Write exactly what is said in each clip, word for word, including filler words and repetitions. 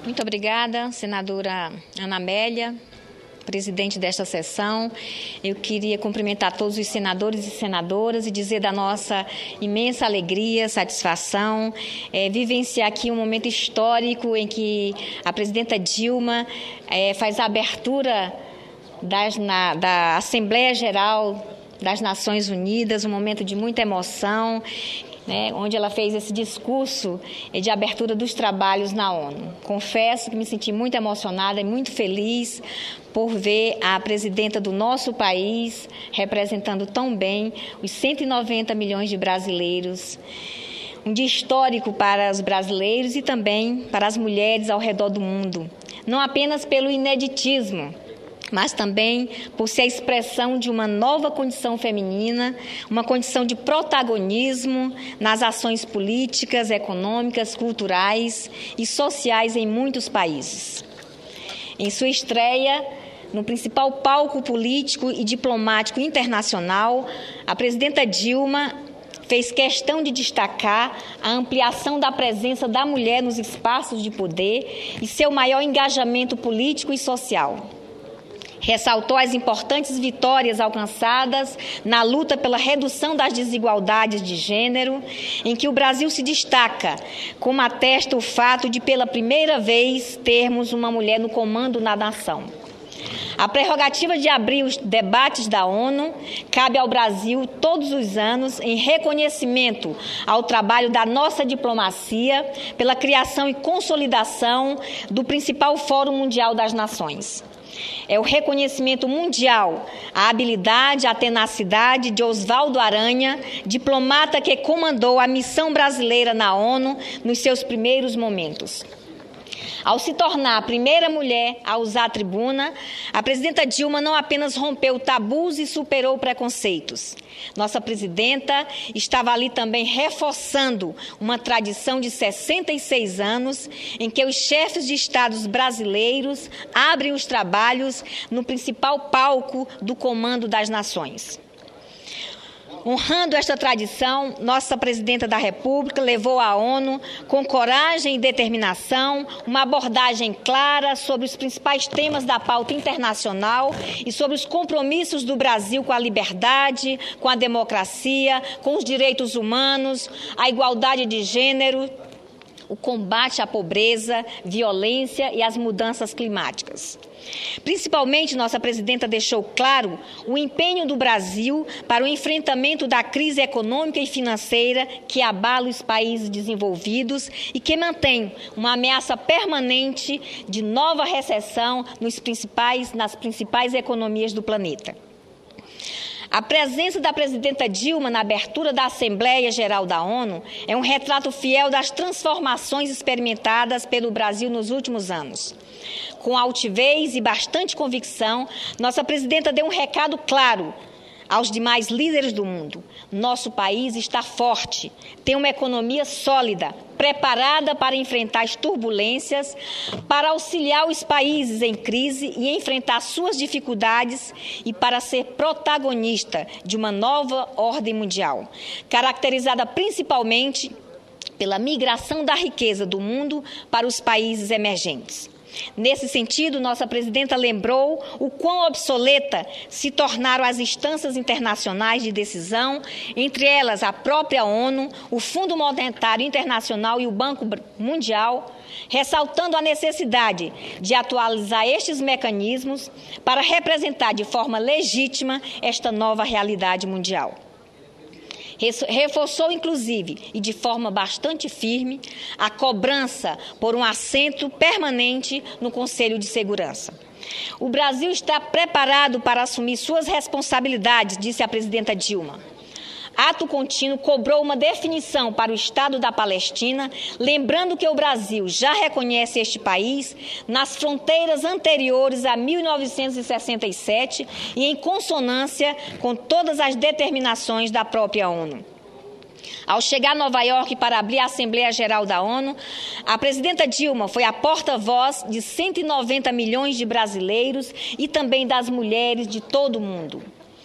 Muito obrigada, senadora Ana Amélia, presidente desta sessão. Eu queria cumprimentar todos os senadores e senadoras e dizer da nossa imensa alegria, satisfação, é, vivenciar aqui um momento histórico em que a presidenta Dilma é, faz a abertura das, na, da Assembleia Geral das Nações Unidas, um momento de muita emoção, né, onde ela fez esse discurso de abertura dos trabalhos na ONU. Confesso que me senti muito emocionada e muito feliz por ver a presidenta do nosso país representando tão bem os cento e noventa milhões de brasileiros. Um dia histórico para os brasileiros e também para as mulheres ao redor do mundo. Não apenas pelo ineditismo, mas também por ser a expressão de uma nova condição feminina, uma condição de protagonismo nas ações políticas, econômicas, culturais e sociais em muitos países. Em sua estreia, no principal palco político e diplomático internacional, a presidenta Dilma fez questão de destacar a ampliação da presença da mulher nos espaços de poder e seu maior engajamento político e social. Ressaltou as importantes vitórias alcançadas na luta pela redução das desigualdades de gênero, em que o Brasil se destaca, como atesta o fato de, pela primeira vez, termos uma mulher no comando da nação. A prerrogativa de abrir os debates da ONU cabe ao Brasil todos os anos em reconhecimento ao trabalho da nossa diplomacia pela criação e consolidação do principal Fórum Mundial das Nações. É o reconhecimento mundial à habilidade, à tenacidade de Oswaldo Aranha, diplomata que comandou a missão brasileira na ONU nos seus primeiros momentos. Ao se tornar a primeira mulher a usar a tribuna, a presidenta Dilma não apenas rompeu tabus e superou preconceitos. Nossa presidenta estava ali também reforçando uma tradição de sessenta e seis anos em que os chefes de estados brasileiros abrem os trabalhos no principal palco do comando das nações. Honrando esta tradição, nossa presidenta da República levou à ONU, com coragem e determinação, uma abordagem clara sobre os principais temas da pauta internacional e sobre os compromissos do Brasil com a liberdade, com a democracia, com os direitos humanos, a igualdade de gênero, o combate à pobreza, violência e às mudanças climáticas. Principalmente, nossa presidenta deixou claro o empenho do Brasil para o enfrentamento da crise econômica e financeira que abala os países desenvolvidos e que mantém uma ameaça permanente de nova recessão nos principais, nas principais economias do planeta. A presença da presidenta Dilma na abertura da Assembleia Geral da ONU é um retrato fiel das transformações experimentadas pelo Brasil nos últimos anos. Com altivez e bastante convicção, nossa presidenta deu um recado claro aos demais líderes do mundo. Nosso país está forte, tem uma economia sólida, preparada para enfrentar as turbulências, para auxiliar os países em crise e enfrentar suas dificuldades e para ser protagonista de uma nova ordem mundial, caracterizada principalmente pela migração da riqueza do mundo para os países emergentes. Nesse sentido, nossa presidenta lembrou o quão obsoleta se tornaram as instâncias internacionais de decisão, entre elas a própria ONU, o Fundo Monetário Internacional e o Banco Mundial, ressaltando a necessidade de atualizar estes mecanismos para representar de forma legítima esta nova realidade mundial. Reforçou, inclusive, e de forma bastante firme, a cobrança por um assento permanente no Conselho de Segurança. O Brasil está preparado para assumir suas responsabilidades, disse a presidenta Dilma. Ato Contínuo cobrou uma definição para o Estado da Palestina, lembrando que o Brasil já reconhece este país nas fronteiras anteriores a mil novecentos e sessenta e sete e em consonância com todas as determinações da própria ONU. Ao chegar a Nova York para abrir a Assembleia Geral da ONU, a presidenta Dilma foi a porta-voz de cento e noventa milhões de brasileiros e também das mulheres de todo o mundo.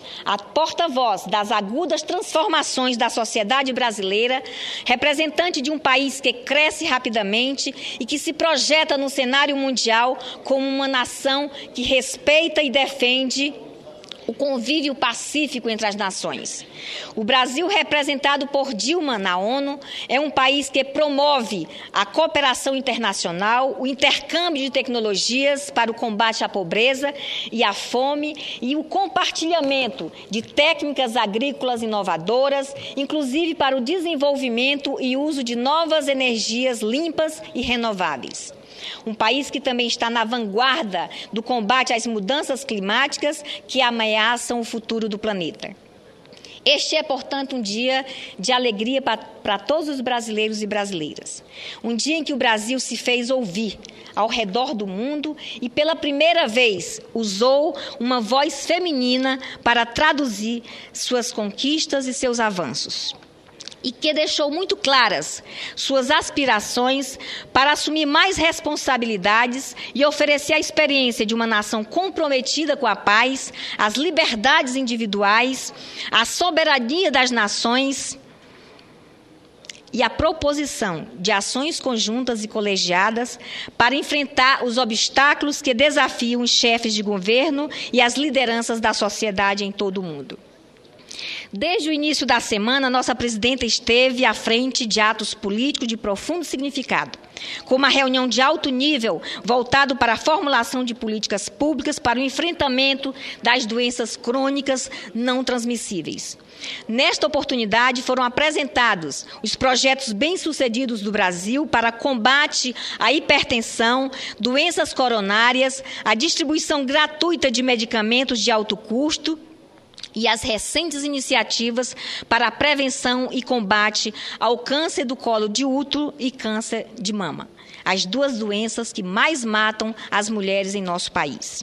a porta-voz das agudas transformações da sociedade brasileira, representante de um país que cresce rapidamente e que se projeta no cenário mundial como uma nação que respeita e defende o convívio pacífico entre as nações. O Brasil, representado por Dilma na ONU, é um país que promove a cooperação internacional, o intercâmbio de tecnologias para o combate à pobreza e à fome e o compartilhamento de técnicas agrícolas inovadoras, inclusive para o desenvolvimento e uso de novas energias limpas e renováveis. Um país que também está na vanguarda do combate às mudanças climáticas que ameaçam o futuro do planeta. Este é, portanto, um dia de alegria para todos os brasileiros e brasileiras. Um dia em que o Brasil se fez ouvir ao redor do mundo e, pela primeira vez, usou uma voz feminina para traduzir suas conquistas e seus avanços. E que deixou muito claras suas aspirações para assumir mais responsabilidades e oferecer a experiência de uma nação comprometida com a paz, as liberdades individuais, a soberania das nações e a proposição de ações conjuntas e colegiadas para enfrentar os obstáculos que desafiam os chefes de governo e as lideranças da sociedade em todo o mundo. Desde o início da semana, nossa presidenta esteve à frente de atos políticos de profundo significado, como uma reunião de alto nível voltado para a formulação de políticas públicas para o enfrentamento das doenças crônicas não transmissíveis. Nesta oportunidade, foram apresentados os projetos bem-sucedidos do Brasil para combate à hipertensão, doenças coronárias, a distribuição gratuita de medicamentos de alto custo, e as recentes iniciativas para a prevenção e combate ao câncer do colo de útero e câncer de mama, as duas doenças que mais matam as mulheres em nosso país.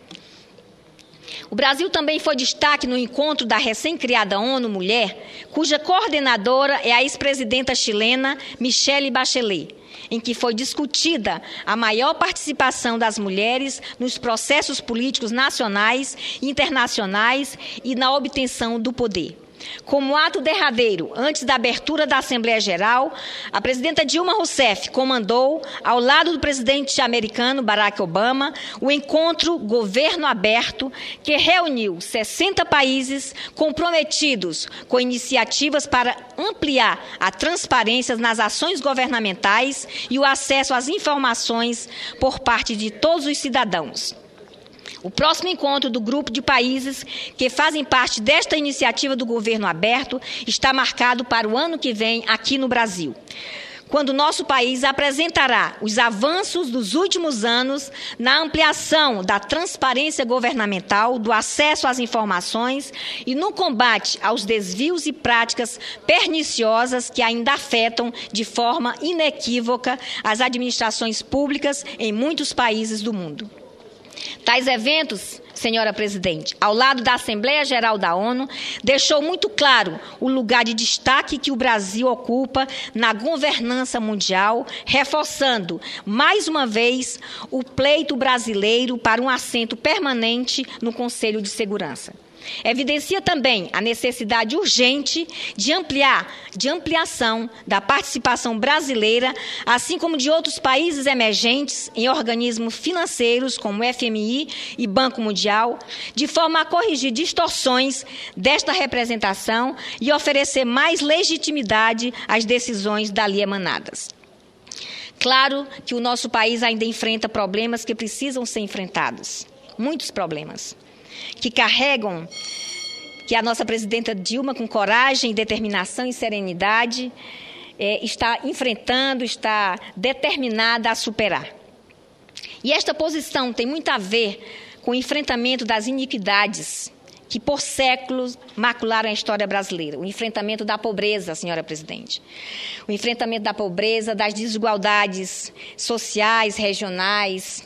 O Brasil também foi destaque no encontro da recém-criada ONU Mulher, cuja coordenadora é a ex-presidenta chilena Michelle Bachelet, em que foi discutida a maior participação das mulheres nos processos políticos nacionais e internacionais e na obtenção do poder. Como ato derradeiro, antes da abertura da Assembleia Geral, a presidenta Dilma Rousseff comandou, ao lado do presidente americano Barack Obama, o encontro Governo Aberto, que reuniu sessenta países comprometidos com iniciativas para ampliar a transparência nas ações governamentais e o acesso às informações por parte de todos os cidadãos. O próximo encontro do grupo de países que fazem parte desta iniciativa do Governo Aberto está marcado para o ano que vem aqui no Brasil, quando nosso país apresentará os avanços dos últimos anos na ampliação da transparência governamental, do acesso às informações e no combate aos desvios e práticas perniciosas que ainda afetam de forma inequívoca as administrações públicas em muitos países do mundo. Tais eventos, senhora presidente, ao lado da Assembleia Geral da ONU, deixou muito claro o lugar de destaque que o Brasil ocupa na governança mundial, reforçando, mais uma vez, o pleito brasileiro para um assento permanente no Conselho de Segurança. Evidencia também a necessidade urgente de ampliar, de ampliação da participação brasileira, assim como de outros países emergentes em organismos financeiros como o F M I e Banco Mundial, de forma a corrigir distorções desta representação e oferecer mais legitimidade às decisões dali emanadas. Claro que o nosso país ainda enfrenta problemas que precisam ser enfrentados, muitos problemas, que carregam, que a nossa presidenta Dilma, com coragem, determinação e serenidade, é, está enfrentando, está determinada a superar. E esta posição tem muito a ver com o enfrentamento das iniquidades que, por séculos, macularam a história brasileira. O enfrentamento da pobreza, senhora presidente. O enfrentamento da pobreza, das desigualdades sociais, regionais,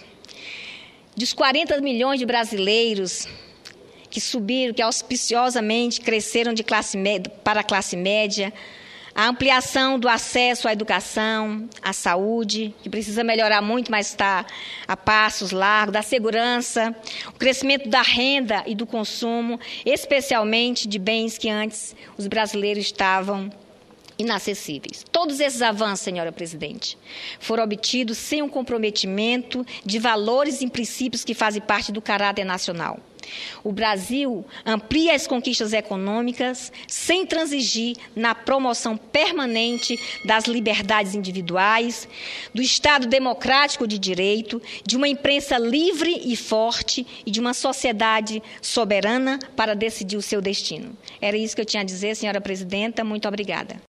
dos quarenta milhões de brasileiros que subiram, que auspiciosamente cresceram de classe média, para a classe média, A ampliação do acesso à educação, à saúde, que precisa melhorar muito, mas está a passos largos, da segurança, o crescimento da renda e do consumo, especialmente de bens que antes os brasileiros estavam inacessíveis. Todos esses avanços, senhora presidente, foram obtidos sem um comprometimento de valores e princípios que fazem parte do caráter nacional. O Brasil amplia as conquistas econômicas sem transigir na promoção permanente das liberdades individuais, do Estado democrático de direito, de uma imprensa livre e forte e de uma sociedade soberana para decidir o seu destino. Era isso que eu tinha a dizer, senhora presidenta. Muito obrigada.